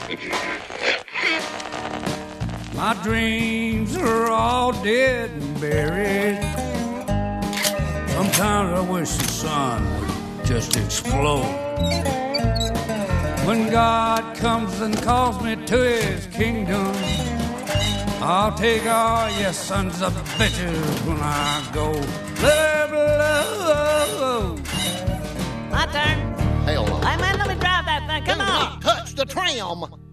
My dreams are all dead and buried. Sometimes I wish the sun would just explode. When God comes and calls me to his kingdom, I'll take all you sons of bitches when I go. My turn. Hell no. Hey, man, let me drive that thing. Come Do on. not touch the tram.